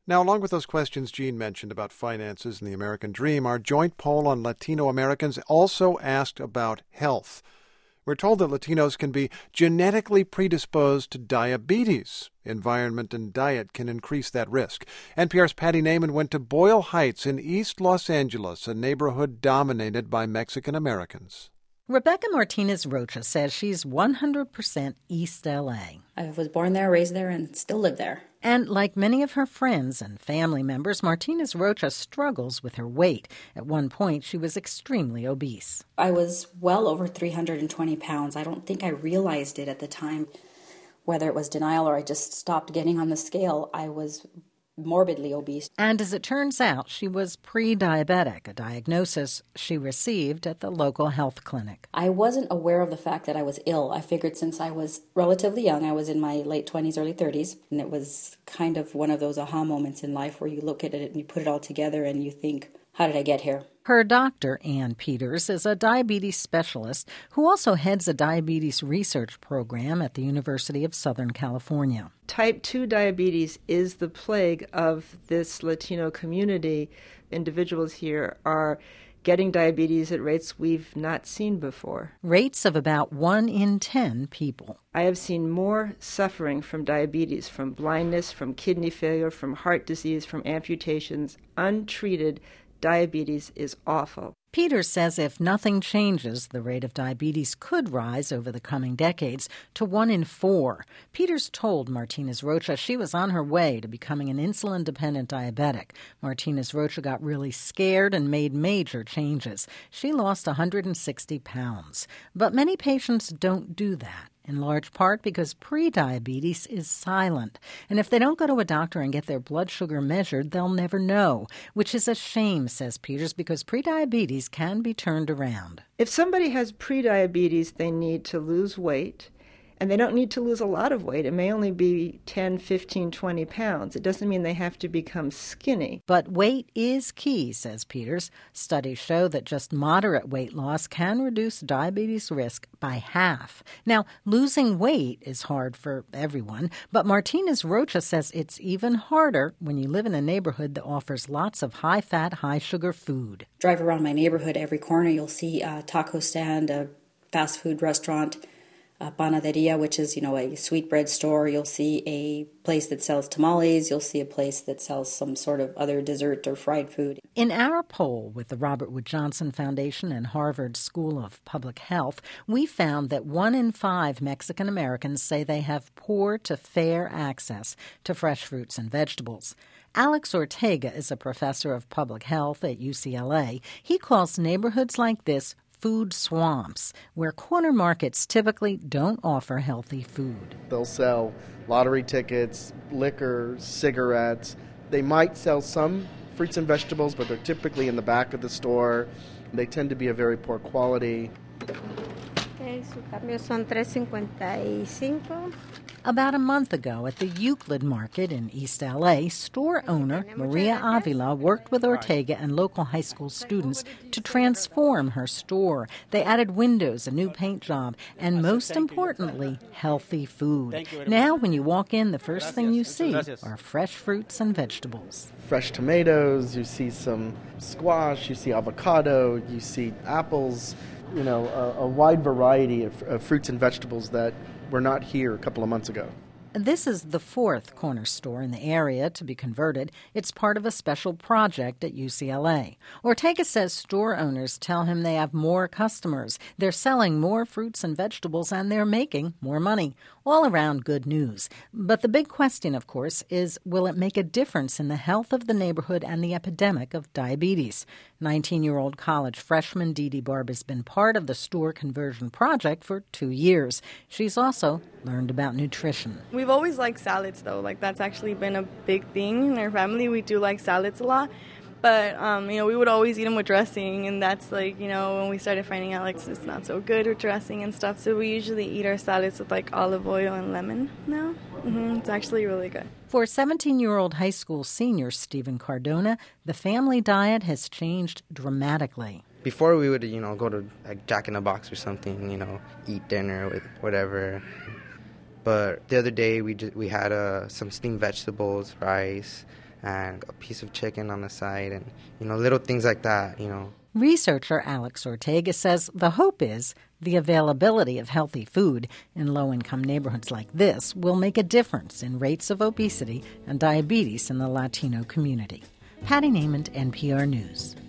Now, along with those questions Jean mentioned about finances and the American dream, our joint poll on Latino Americans also asked about health. We're told that Latinos can be genetically predisposed to diabetes. Environment and diet can increase that risk. NPR's Patty Naiman went to Boyle Heights in East Los Angeles, a neighborhood dominated by Mexican Americans. Rebecca Martinez Rocha says she's 100% East L.A. I was born there, raised there, and still live there. And like many of her friends and family members, Martinez Rocha struggles with her weight. At one point, she was extremely obese. I was well over 320 pounds. I don't think I realized it at the time. Whether it was denial or I just stopped getting on the scale, I was morbidly obese. And as it turns out, she was pre-diabetic, a diagnosis she received at the local health clinic. I wasn't aware of the fact that I was ill. I figured since I was relatively young, I was in my late 20s, early 30s, and it was kind of one of those aha moments in life where you look at it and you put it all together and you think, how did I get here? Her doctor, Ann Peters, is a diabetes specialist who also heads a diabetes research program at the University of Southern California. Type 2 diabetes is the plague of this Latino community. Individuals here are getting diabetes at rates we've not seen before. Rates of about 1 in 10 people. I have seen more suffering from diabetes, from blindness, from kidney failure, from heart disease, from amputations. Untreated diabetes is awful. Peters says if nothing changes, the rate of diabetes could rise over the coming decades to 1 in 4. Peters told Martinez Rocha she was on her way to becoming an insulin-dependent diabetic. Martinez Rocha got really scared and made major changes. She lost 160 pounds. But many patients don't do that, in large part because prediabetes is silent. And if they don't go to a doctor and get their blood sugar measured, they'll never know, which is a shame, says Peters, because prediabetes can be turned around. If somebody has prediabetes, they need to lose weight, and they don't need to lose a lot of weight. It may only be 10, 15, 20 pounds. It doesn't mean they have to become skinny. But weight is key, says Peters. Studies show that just moderate weight loss can reduce diabetes risk by half. Now, losing weight is hard for everyone, but Martinez Rocha says it's even harder when you live in a neighborhood that offers lots of high-fat, high-sugar food. Drive around my neighborhood, every corner you'll see a taco stand, a fast food restaurant, a panaderia, which is, a sweetbread store. You'll see a place that sells tamales. You'll see a place that sells some sort of other dessert or fried food. In our poll with the Robert Wood Johnson Foundation and Harvard School of Public Health, we found that 1 in 5 Mexican Americans say they have poor to fair access to fresh fruits and vegetables. Alex Ortega is a professor of public health at UCLA. He calls neighborhoods like this food swamps, where corner markets typically don't offer healthy food. They'll sell lottery tickets, liquor, cigarettes. They might sell some fruits and vegetables, but they're typically in the back of the store. They tend to be of very poor quality. Okay, su cambio son $3.55. About a month ago at the Euclid Market in East L.A., store owner Maria Avila worked with Ortega and local high school students to transform her store. They added windows, a new paint job, and most importantly, healthy food. Now, when you walk in, the first thing you see are fresh fruits and vegetables. Fresh tomatoes, you see some squash, you see avocado, you see apples, a wide variety of fruits and vegetables that were not here a couple of months ago. This is the 4th corner store in the area to be converted. It's part of a special project at UCLA. Ortega says store owners tell him they have more customers. They're selling more fruits and vegetables, and they're making more money. All around good news. But the big question, of course, is will it make a difference in the health of the neighborhood and the epidemic of diabetes? 19-year-old college freshman Dee Barb has been part of the store conversion project for 2 years. She's also learned about nutrition. We've always liked salads, though. That's actually been a big thing in our family. We do like salads a lot. But, we would always eat them with dressing, and that's, when we started finding out, it's not so good with dressing and stuff. So we usually eat our salads with, olive oil and lemon now. It's actually really good. For 17-year-old high school senior Stephen Cardona, the family diet has changed dramatically. Before we would, go to, Jack in the Box or something, eat dinner with whatever. But the other day we had some steamed vegetables, rice, and a piece of chicken on the side, and, little things like that, Researcher Alex Ortega says the hope is the availability of healthy food in low-income neighborhoods like this will make a difference in rates of obesity and diabetes in the Latino community. Patty Naiman, NPR News.